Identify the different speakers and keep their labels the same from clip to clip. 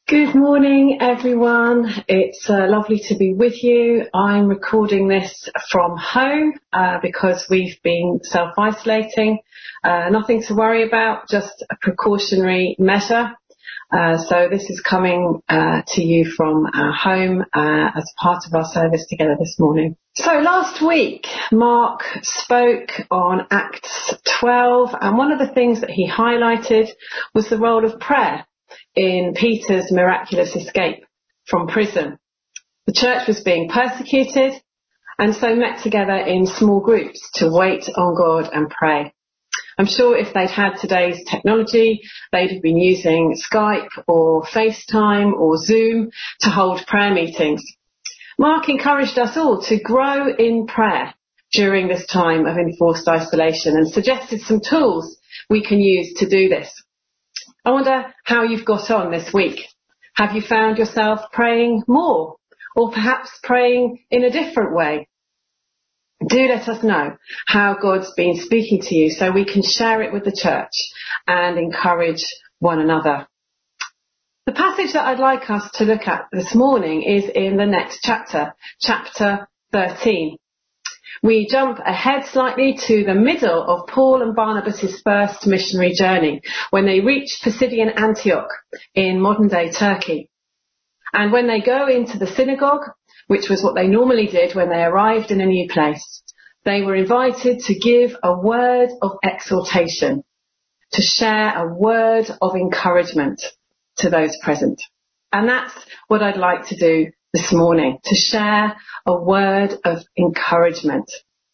Speaker 1: Good morning, everyone. It's lovely to be with you. I'm recording this from home because we've been self-isolating. Nothing to worry about, just a precautionary measure. So this is coming to you from our home as part of our service together this morning. So last week, Mark spoke on Acts 12, and one of the things that he highlighted was the role of prayer in Peter's miraculous escape from prison. The church was being persecuted and so met together in small groups to wait on God and pray. I'm sure if they'd had today's technology, they'd have been using Skype or FaceTime or Zoom to hold prayer meetings. Mark encouraged us all to grow in prayer during this time of enforced isolation and suggested some tools we can use to do this. I wonder how you've got on this week. Have you found yourself praying more, or perhaps praying in a different way? Do let us know how God's been speaking to you so we can share it with the church and encourage one another. The passage that I'd like us to look at this morning is in the next chapter, chapter 13. We jump ahead slightly to the middle of Paul and Barnabas' first missionary journey when they reach Pisidian Antioch in modern-day Turkey. And when they go into the synagogue, which was what they normally did when they arrived in a new place, they were invited to give a word of exhortation, to share a word of encouragement to those present. And that's what I'd like to do this morning, to share a word of encouragement,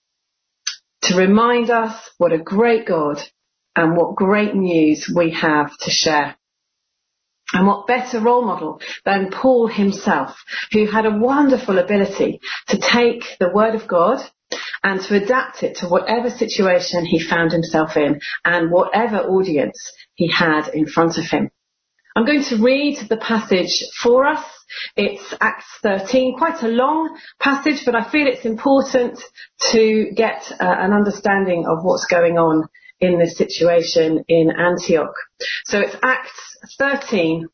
Speaker 1: to remind us what a great God and what great news we have to share. And what better role model than Paul himself, who had a wonderful ability to take the word of God and to adapt it to whatever situation he found himself in and whatever audience he had in front of him. I'm going to read the passage for us. It's Acts 13, quite a long passage, but I feel it's important to get an understanding of what's going on in this situation in Antioch. So it's Acts 13,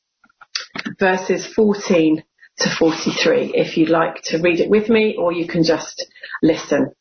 Speaker 1: verses 14 to 43, if you'd like to read it with me, or you can just listen.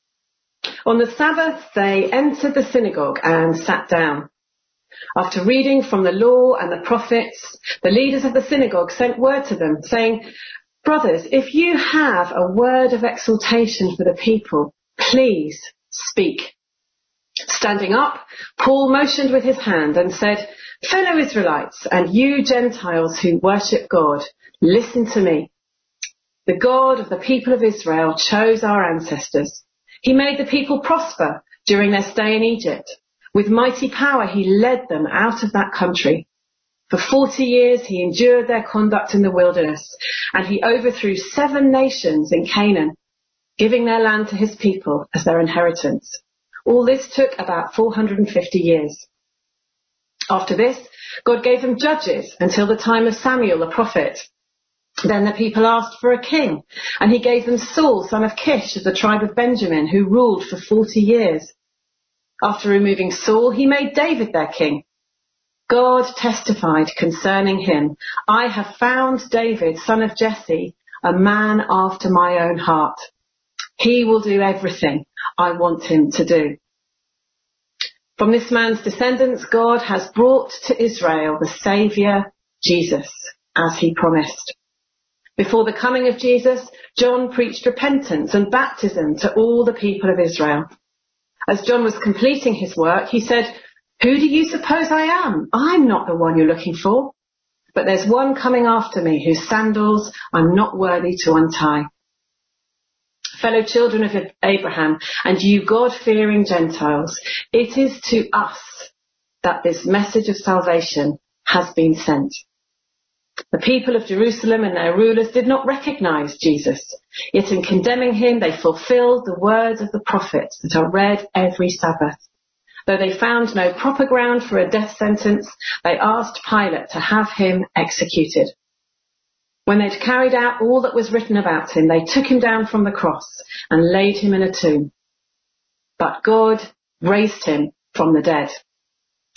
Speaker 1: On the Sabbath, they entered the synagogue and sat down. After reading from the law and the prophets, the leaders of the synagogue sent word to them, saying, "Brothers, if you have a word of exhortation for the people, please speak." Standing up, Paul motioned with his hand and said, "Fellow Israelites, and you Gentiles who worship God, listen to me. The God of the people of Israel chose our ancestors. He made the people prosper during their stay in Egypt. With mighty power, he led them out of that country. For 40 years, he endured their conduct in the wilderness, and he overthrew 7 nations in Canaan, giving their land to his people as their inheritance. All this took about 450 years. After this, God gave them judges until the time of Samuel the prophet. Then the people asked for a king, and he gave them Saul, son of Kish, of the tribe of Benjamin, who ruled for 40 years. After removing Saul, he made David their king. God testified concerning him, "I have found David, son of Jesse, a man after my own heart. He will do everything I want him to do." From this man's descendants, God has brought to Israel the Saviour, Jesus, as he promised. Before the coming of Jesus, John preached repentance and baptism to all the people of Israel. As John was completing his work, he said, "Who do you suppose I am? I'm not the one you're looking for. But there's one coming after me whose sandals I'm not worthy to untie." Fellow children of Abraham, and you God-fearing Gentiles, it is to us that this message of salvation has been sent. The people of Jerusalem and their rulers did not recognize Jesus, yet in condemning him they fulfilled the words of the prophets that are read every Sabbath. Though they found no proper ground for a death sentence, they asked Pilate to have him executed. When they'd carried out all that was written about him, they took him down from the cross and laid him in a tomb. But God raised him from the dead.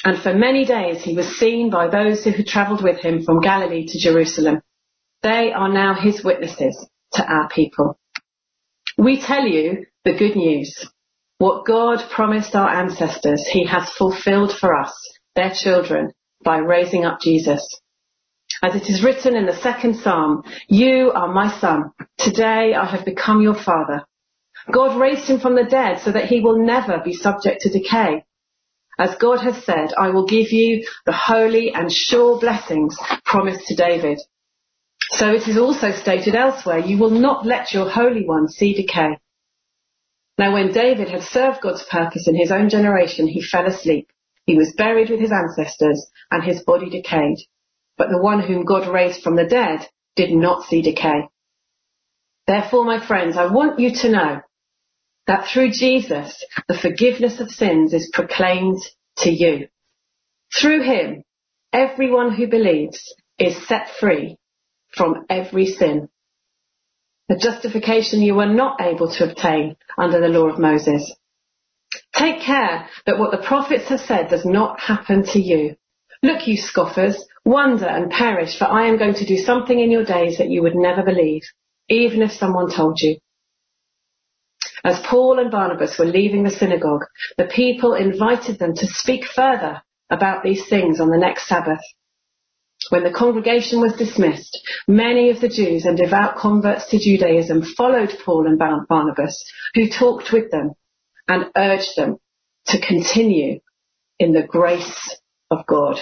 Speaker 1: And for many days he was seen by those who had travelled with him from Galilee to Jerusalem. They are now his witnesses to our people. We tell you the good news. What God promised our ancestors, he has fulfilled for us, their children, by raising up Jesus. As it is written in the second Psalm, you are my son. Today I have become your father. God raised him from the dead so that he will never be subject to decay. As God has said, I will give you the holy and sure blessings promised to David. So it is also stated elsewhere, you will not let your Holy One see decay. Now when David had served God's purpose in his own generation, he fell asleep. He was buried with his ancestors and his body decayed. But the one whom God raised from the dead did not see decay. Therefore, my friends, I want you to know that through Jesus, the forgiveness of sins is proclaimed to you. Through him, everyone who believes is set free from every sin. A justification you were not able to obtain under the law of Moses. Take care that what the prophets have said does not happen to you. Look, you scoffers, wonder and perish, for I am going to do something in your days that you would never believe, even if someone told you. As Paul and Barnabas were leaving the synagogue, the people invited them to speak further about these things on the next Sabbath. When the congregation was dismissed, many of the Jews and devout converts to Judaism followed Paul and Barnabas, who talked with them and urged them to continue in the grace of God.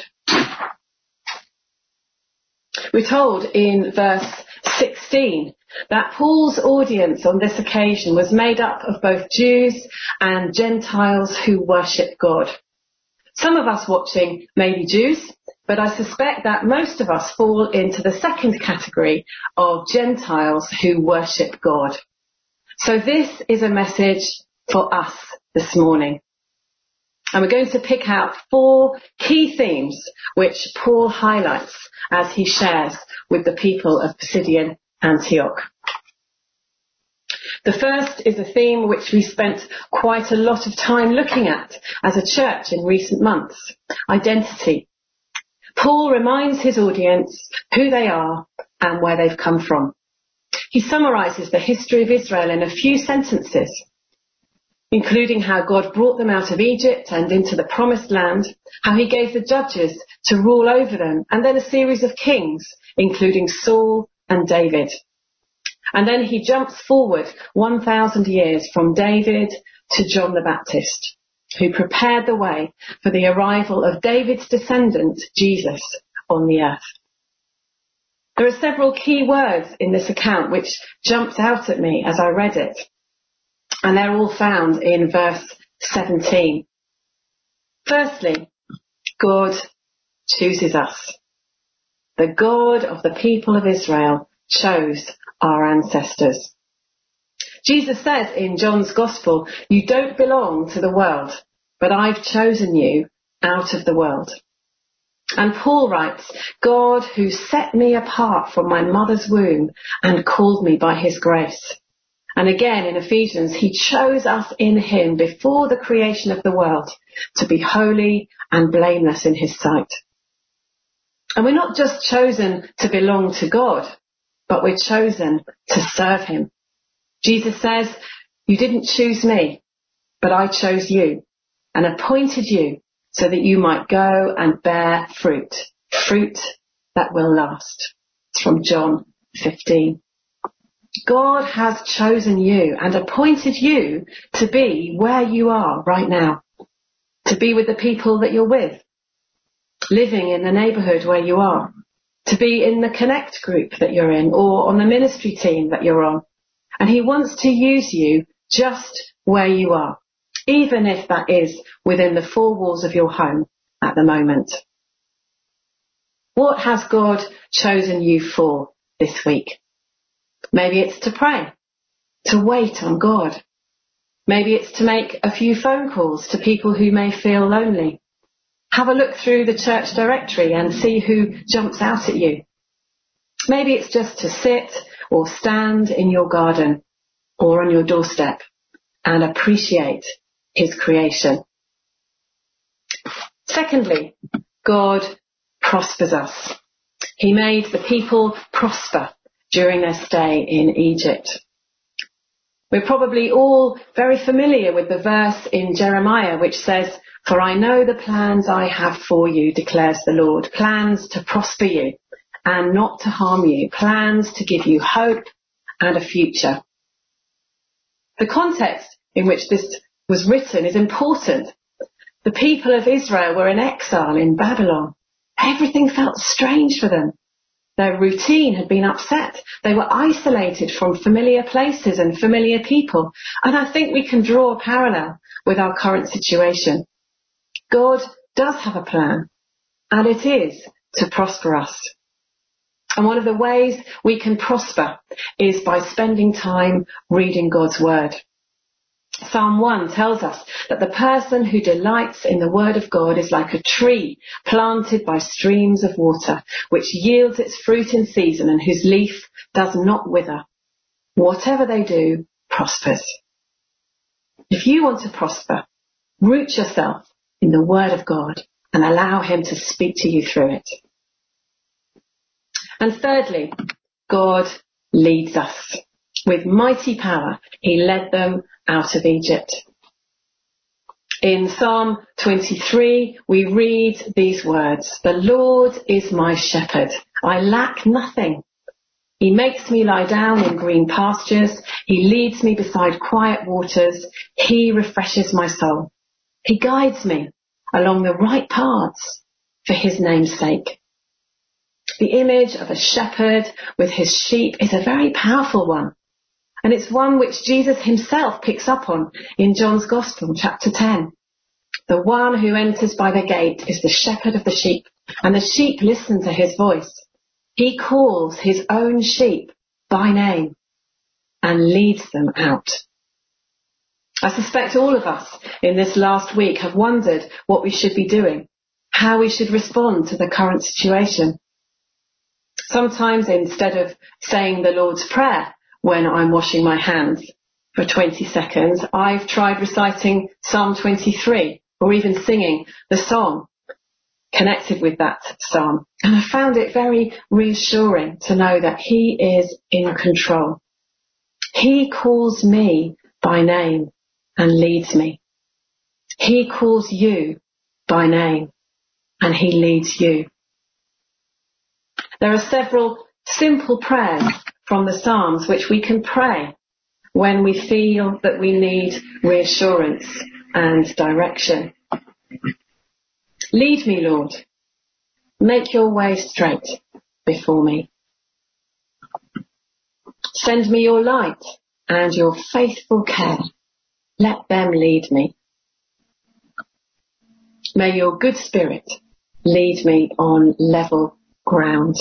Speaker 1: We're told in verse 16 that Paul's audience on this occasion was made up of both Jews and Gentiles who worship God. Some of us watching may be Jews, but I suspect that most of us fall into the second category of Gentiles who worship God. So this is a message for us this morning. And we're going to pick out 4 key themes which Paul highlights as he shares with the people of Pisidian Antioch. The first is a theme which we spent quite a lot of time looking at as a church in recent months: identity. Paul reminds his audience who they are and where they've come from. He summarises the history of Israel in a few sentences, including how God brought them out of Egypt and into the promised land, how he gave the judges to rule over them, and then a series of kings, including Saul and David. And then he jumps forward 1,000 years from David to John the Baptist, who prepared the way for the arrival of David's descendant, Jesus, on the earth. There are several key words in this account which jumped out at me as I read it, and they're all found in verse 17. Firstly, God chooses us. The God of the people of Israel chose our ancestors. Jesus says in John's Gospel, you don't belong to the world, but I've chosen you out of the world. And Paul writes, God who set me apart from my mother's womb and called me by his grace. And again in Ephesians, he chose us in him before the creation of the world to be holy and blameless in his sight. And we're not just chosen to belong to God, but we're chosen to serve him. Jesus says, you didn't choose me, but I chose you and appointed you so that you might go and bear fruit, fruit that will last. It's from John 15. God has chosen you and appointed you to be where you are right now, to be with the people that you're with, living in the neighbourhood where you are, to be in the Connect group that you're in or on the ministry team that you're on. And he wants to use you just where you are, even if that is within the 4 walls of your home at the moment. What has God chosen you for this week? Maybe it's to pray, to wait on God. Maybe it's to make a few phone calls to people who may feel lonely. Have a look through the church directory and see who jumps out at you. Maybe it's just to sit or stand in your garden or on your doorstep and appreciate his creation. Secondly, God prospers us. He made the people prosper during their stay in Egypt. We're probably all very familiar with the verse in Jeremiah which says, "For I know the plans I have for you, declares the Lord, plans to prosper you and not to harm you, plans to give you hope and a future." The context in which this was written is important. The people of Israel were in exile in Babylon. Everything felt strange for them. Their routine had been upset. They were isolated from familiar places and familiar people. And I think we can draw a parallel with our current situation. God does have a plan, and it is to prosper us. And one of the ways we can prosper is by spending time reading God's word. Psalm 1 tells us that the person who delights in the word of God is like a tree planted by streams of water, which yields its fruit in season and whose leaf does not wither. Whatever they do prospers. If you want to prosper, root yourself in the word of God and allow him to speak to you through it. And thirdly, God leads us. With mighty power, he led them out of Egypt. In Psalm 23, we read these words, "The Lord is my shepherd. I lack nothing. He makes me lie down in green pastures. He leads me beside quiet waters. He refreshes my soul. He guides me along the right paths for his name's sake." The image of a shepherd with his sheep is a very powerful one. And it's one which Jesus himself picks up on in John's Gospel, chapter 10. The one who enters by the gate is the shepherd of the sheep, and the sheep listen to his voice. He calls his own sheep by name and leads them out. I suspect all of us in this last week have wondered what we should be doing, how we should respond to the current situation. Sometimes instead of saying the Lord's Prayer when I'm washing my hands for 20 seconds, I've tried reciting Psalm 23 or even singing the song connected with that psalm. And I found it very reassuring to know that he is in control. He calls me by name and leads me. He calls you by name and he leads you. There are several simple prayers from the Psalms which we can pray when we feel that we need reassurance and direction. Lead me, Lord. Make your way straight before me. Send me your light and your faithful care. Let them lead me. May your good spirit lead me on level ground.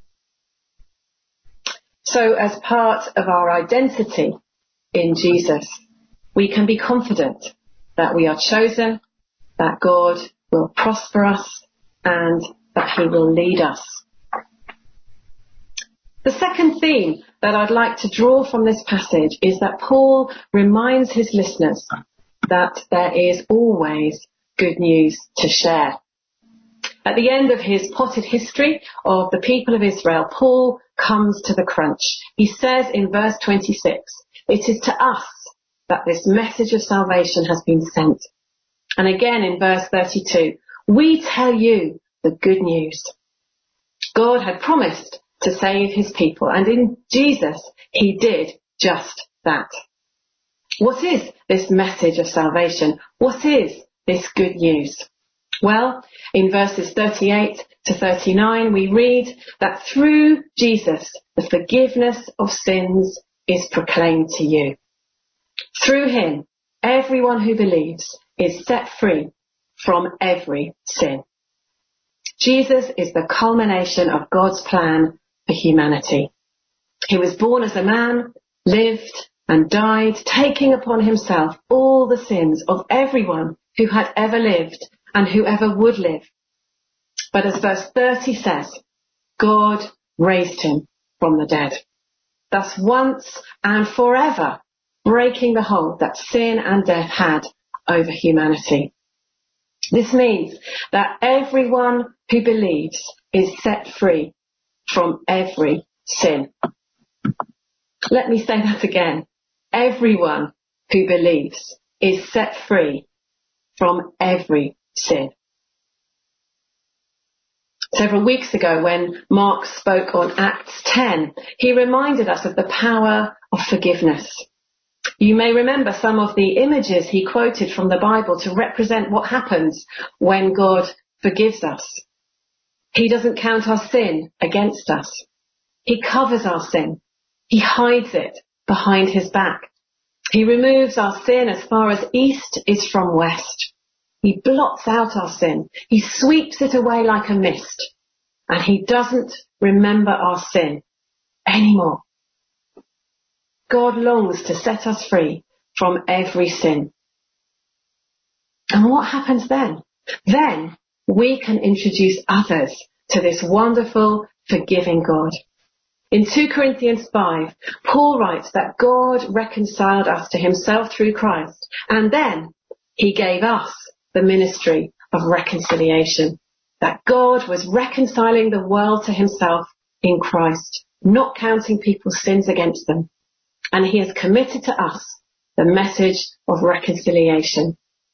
Speaker 1: So as part of our identity in Jesus, we can be confident that we are chosen, that God will prosper us, and that he will lead us. The second theme that I'd like to draw from this passage is that Paul reminds his listeners that there is always good news to share. At the end of his potted history of the people of Israel, Paul comes to the crunch. He says in verse 26, "It is to us that this message of salvation has been sent." And again in verse 32, "We tell you the good news." God had promised to save his people, and in Jesus, he did just that. What is this message of salvation? What is this good news? Well, in verses 38 to 39, we read that through Jesus, the forgiveness of sins is proclaimed to you. Through him, everyone who believes is set free from every sin. Jesus is the culmination of God's plan for humanity. He was born as a man, lived and died, taking upon himself all the sins of everyone who had ever lived and whoever would live. But as verse 30 says, God raised him from the dead, thus once and forever breaking the hold that sin and death had over humanity. This means that everyone who believes is set free from every sin. Let me say that again. Everyone who believes is set free from every sin. Several weeks ago, when Mark spoke on Acts 10, he reminded us of the power of forgiveness. You may remember some of the images he quoted from the Bible to represent what happens when God forgives us. He doesn't count our sin against us. He covers our sin. He hides it behind his back. He removes our sin as far as east is from west. He blots out our sin. He sweeps it away like a mist. And he doesn't remember our sin anymore. God longs to set us free from every sin. And what happens then? Then we can introduce others to this wonderful, forgiving God. In 2 Corinthians 5, Paul writes that God reconciled us to himself through Christ, and then he gave us the ministry of reconciliation. That God was reconciling the world to himself in Christ, not counting people's sins against them. And he has committed to us the message of reconciliation.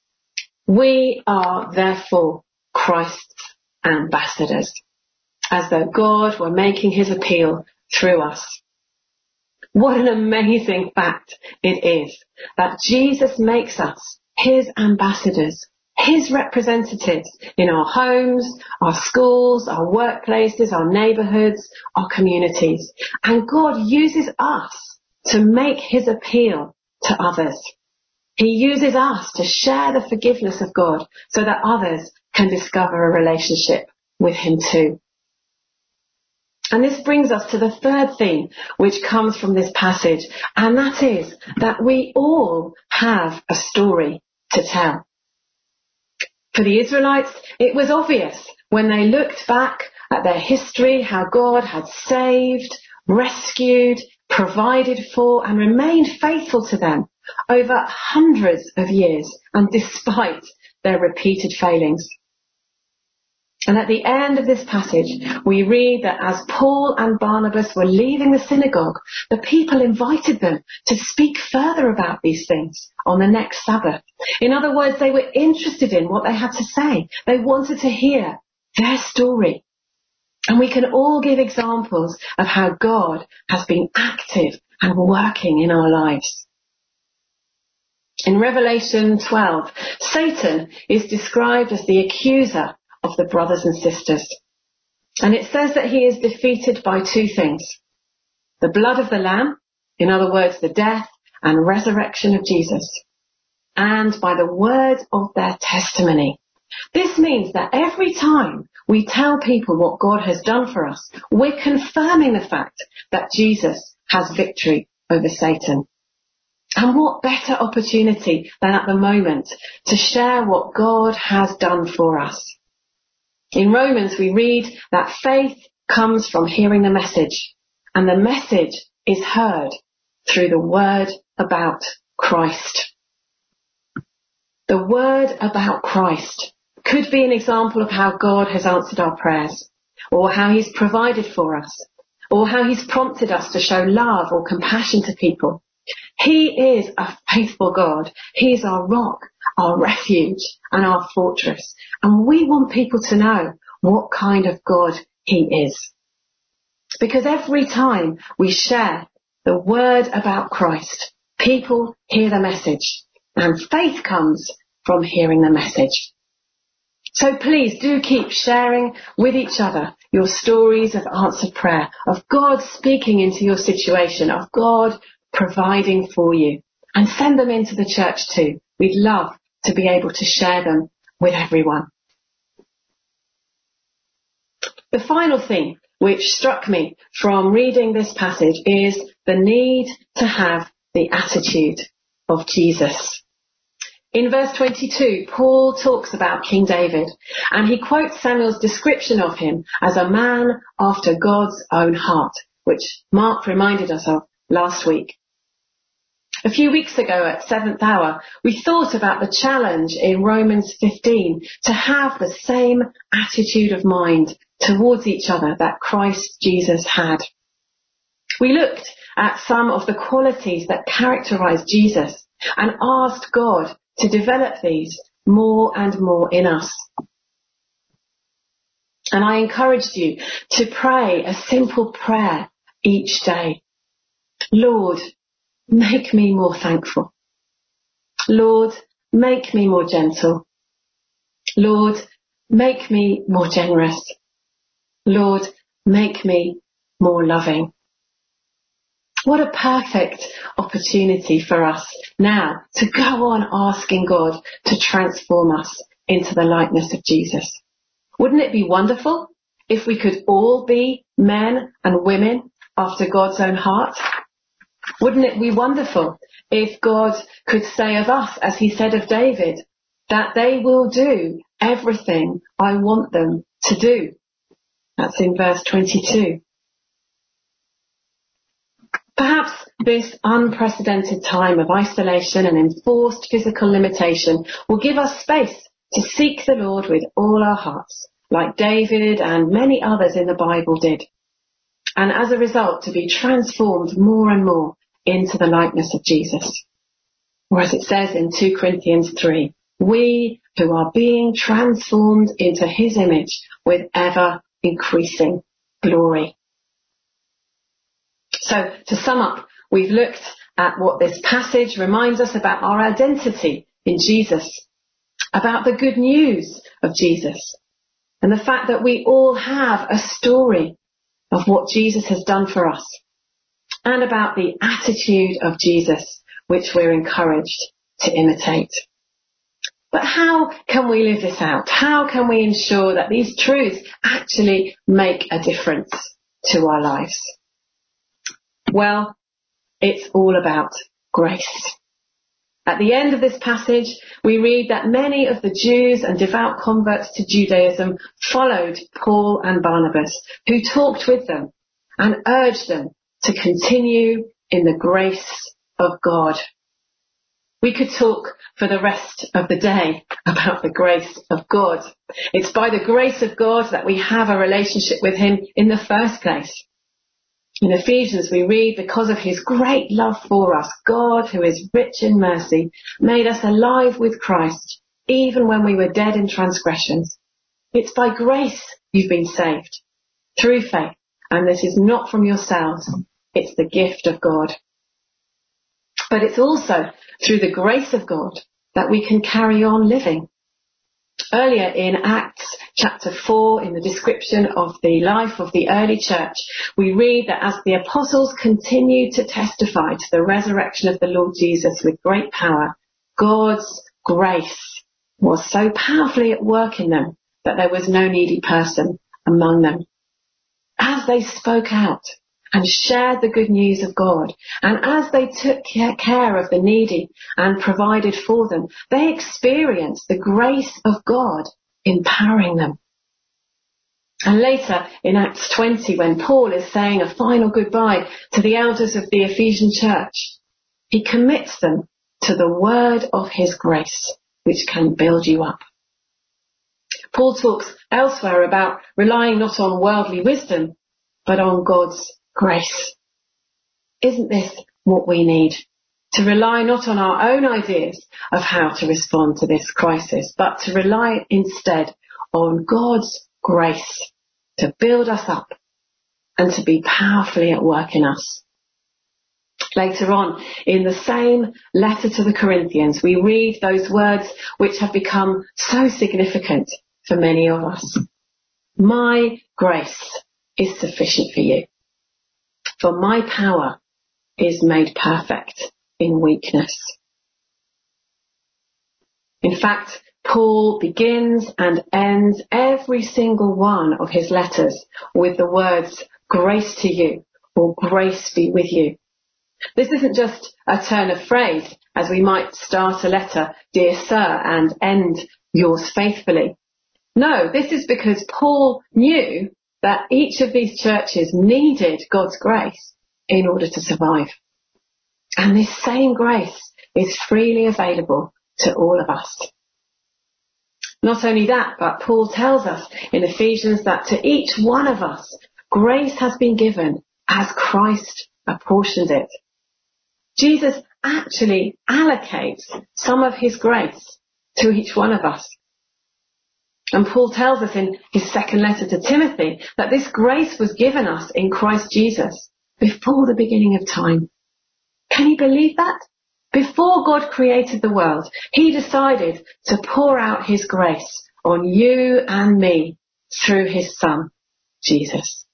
Speaker 1: We are therefore Christ's ambassadors, as though God were making his appeal through us. What an amazing fact it is that Jesus makes us his ambassadors, his representatives in our homes, our schools, our workplaces, our neighbourhoods, our communities. And God uses us to make his appeal to others. He uses us to share the forgiveness of God so that others can discover a relationship with him too. And this brings us to the third theme which comes from this passage, and that is that we all have a story to tell. For the Israelites, it was obvious when they looked back at their history how God had saved, rescued, provided for and remained faithful to them over hundreds of years, and despite their repeated failings. And at the end of this passage, we read that as Paul and Barnabas were leaving the synagogue, the people invited them to speak further about these things on the next Sabbath. In other words, they were interested in what they had to say. They wanted to hear their story. And we can all give examples of how God has been active and working in our lives. In Revelation 12, Satan is described as the accuser of the brothers and sisters. And it says that he is defeated by two things. The blood of the Lamb, in other words, the death and resurrection of Jesus, and by the word of their testimony. This means that every time we tell people what God has done for us, we're confirming the fact that Jesus has victory over Satan. And what better opportunity than at the moment to share what God has done for us. In Romans, we read that faith comes from hearing the message, and the message is heard through the word about Christ. The word about Christ could be an example of how God has answered our prayers, or how he's provided for us, or how he's prompted us to show love or compassion to people. He is a faithful God. He is our rock, our refuge, and our fortress. And we want people to know what kind of God he is. Because every time we share the word about Christ, people hear the message, and faith comes from hearing the message. So please do keep sharing with each other your stories of answered prayer, of God speaking into your situation, of God providing for you, and send them into the church too. We'd love to be able to share them with everyone. The final thing which struck me from reading this passage is the need to have the attitude of Jesus. In verse 22, Paul talks about King David, and he quotes Samuel's description of him as a man after God's own heart, which Mark reminded us of last week. A few weeks ago at 7th Hour, we thought about the challenge in Romans 15 to have the same attitude of mind towards each other that Christ Jesus had. We looked at some of the qualities that characterize Jesus and asked God to develop these more and more in us. And I encouraged you to pray a simple prayer each day. Lord, make me more thankful. Lord, make me more gentle. Lord, make me more generous. Lord, make me more loving. What a perfect opportunity for us now to go on asking God to transform us into the likeness of Jesus. Wouldn't it be wonderful if we could all be men and women after God's own heart? Wouldn't it be wonderful if God could say of us, as he said of David, that they will do everything I want them to do? That's in verse 22. Perhaps this unprecedented time of isolation and enforced physical limitation will give us space to seek the Lord with all our hearts, like David and many others in the Bible did. And as a result, to be transformed more and more into the likeness of Jesus. Or as it says in 2 Corinthians 3, we who are being transformed into his image with ever increasing glory. So to sum up, we've looked at what this passage reminds us about our identity in Jesus, about the good news of Jesus, and the fact that we all have a story of what Jesus has done for us, and about the attitude of Jesus which we're encouraged to imitate. But how can we live this out? How can we ensure that these truths actually make a difference to our lives? Well, it's all about grace. At the end of this passage, we read that many of the Jews and devout converts to Judaism followed Paul and Barnabas, who talked with them and urged them to continue in the grace of God. We could talk for the rest of the day about the grace of God. It's by the grace of God that we have a relationship with him in the first place. In Ephesians we read, because of his great love for us, God, who is rich in mercy, made us alive with Christ, even when we were dead in transgressions. It's by grace you've been saved, through faith, and this is not from yourselves, it's the gift of God. But it's also through the grace of God that we can carry on living. Earlier in Acts chapter 4, in the description of the life of the early church, we read that as the apostles continued to testify to the resurrection of the Lord Jesus with great power, God's grace was so powerfully at work in them that there was no needy person among them. As they spoke out and shared the good news of God, and as they took care of the needy and provided for them, they experienced the grace of God empowering them. And later in Acts 20, when Paul is saying a final goodbye to the elders of the Ephesian church, he commits them to the word of his grace, which can build you up. Paul talks elsewhere about relying not on worldly wisdom, but on God's grace. Isn't this what we need? To rely not on our own ideas of how to respond to this crisis, but to rely instead on God's grace to build us up and to be powerfully at work in us. Later on, in the same letter to the Corinthians, we read those words which have become so significant for many of us. My grace is sufficient for you, for my power is made perfect in weakness. In fact, Paul begins and ends every single one of his letters with the words, grace to you, or grace be with you. This isn't just a turn of phrase, as we might start a letter, dear sir, and end yours faithfully. No, this is because Paul knew that each of these churches needed God's grace in order to survive. And this same grace is freely available to all of us. Not only that, but Paul tells us in Ephesians that to each one of us, grace has been given as Christ apportioned it. Jesus actually allocates some of his grace to each one of us. And Paul tells us in his second letter to Timothy that this grace was given us in Christ Jesus before the beginning of time. Can you believe that? Before God created the world, he decided to pour out his grace on you and me through his Son, Jesus.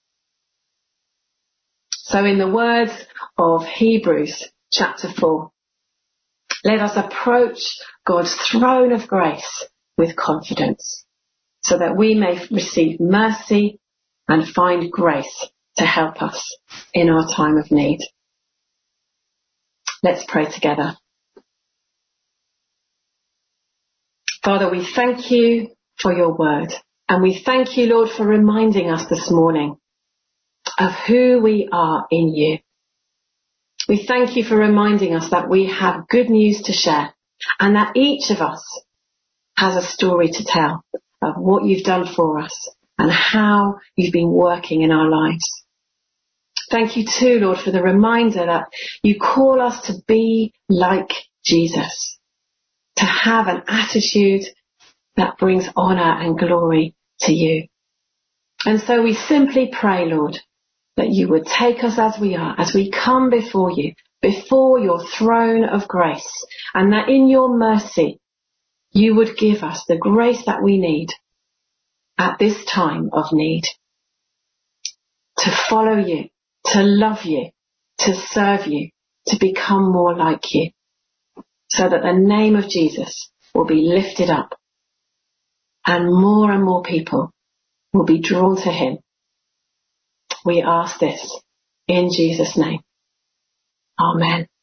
Speaker 1: So in the words of Hebrews chapter 4, let us approach God's throne of grace with confidence so that we may receive mercy and find grace to help us in our time of need. Let's pray together. Father, we thank you for your word, and we thank you, Lord, for reminding us this morning of who we are in you. We thank you for reminding us that we have good news to share and that each of us has a story to tell of what you've done for us and how you've been working in our lives. Thank you too, Lord, for the reminder that you call us to be like Jesus, to have an attitude that brings honour and glory to you. And so we simply pray, Lord, that you would take us as we are, as we come before you, before your throne of grace, and that in your mercy you would give us the grace that we need at this time of need, to follow you, to love you, to serve you, to become more like you, so that the name of Jesus will be lifted up and more people will be drawn to him. We ask this in Jesus' name. Amen.